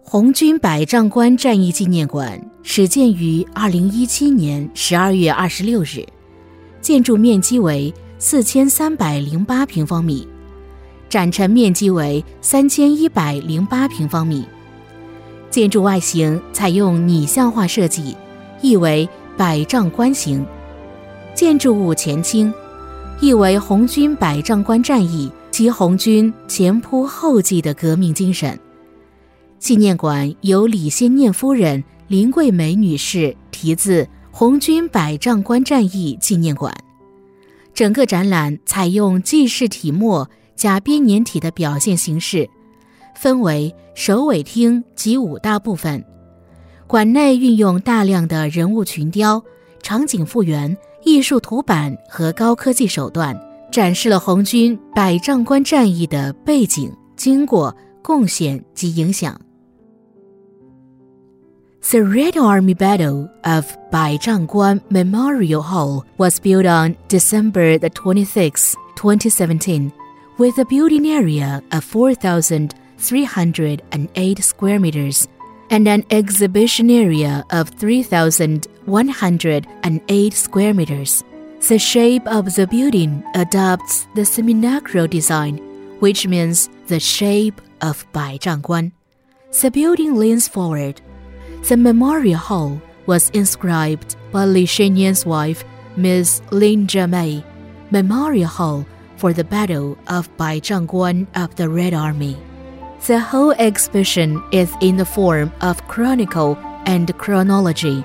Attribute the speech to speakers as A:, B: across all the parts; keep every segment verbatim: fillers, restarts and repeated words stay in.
A: 红军百丈关战役纪念馆始建于二零一七年十二月二十六日，建筑面积为四千三百零八平方米，展陈面积为三千一百零八平方米。建筑外形采用拟像化设计，意为百丈关形。建筑物前倾，意为红军百丈关战役及红军前仆后继的革命精神。纪念馆由李先念夫人林桂梅女士题字红军百丈关战役纪念馆。整个展览采用记事体墨加编年体的表现形式，分为首尾厅及五大部分。馆内运用大量的人物群雕、场景复原、艺术图版和高科技手段，展示了红军百丈关战役的背景、经过、贡献及影响。The Red Army Battle of Baizhangguan Memorial Hall was built on December the twenty-sixth, twenty seventeen, with a building area of four thousand three hundred eight square meters and an exhibition area of three thousand one hundred eight square meters. The shape of the building adopts the simulacral design, which means the shape of Baizhangguan. The building leans forward. The memorial hall was inscribed by Li Shenian's wife, Miss Lin Zhemei, Memorial Hall for the Battle of Baizhangguan of the Red Army. The whole exhibition is in the form of chronicle and chronology.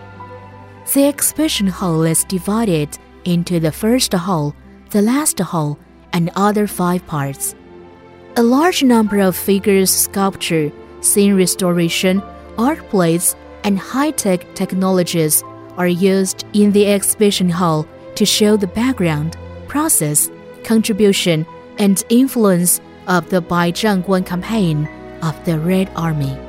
A: The exhibition hall is divided into the first hall, the last hall, and other five parts. A large number of figures sculpture, scene restoration, art plates, and high-tech technologies are used in the exhibition hall to show the background, process, contribution, and influence of the Baizhangguan campaign of the Red Army.